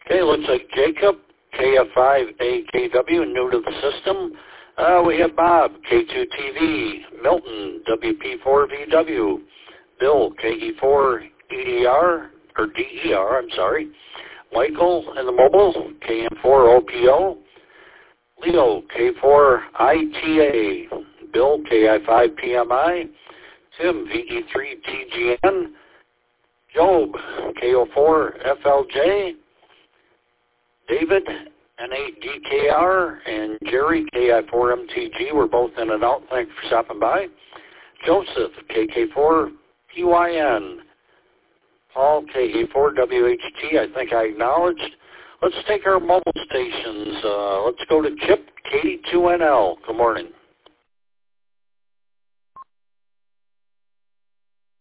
Okay, looks like Jacob, KF5AKW, new to the system. We have Bob, K2TV, Milton, WP4VW, Bill, KE4EDR, or DER, I'm sorry, Michael in the mobile, KM4OPO, Leo, K4ITA, Bill, KI5PMI, Tim, VE3TGN, Job, KO4FLJ, David, N8DKR, and Jerry, KI4MTG. We're both in and out. Thanks for stopping by. Joseph, KK4PYN. Paul, KE4WHT. I think I acknowledged. Let's take our mobile stations. Let's go to Chip, KD2NL. Good morning.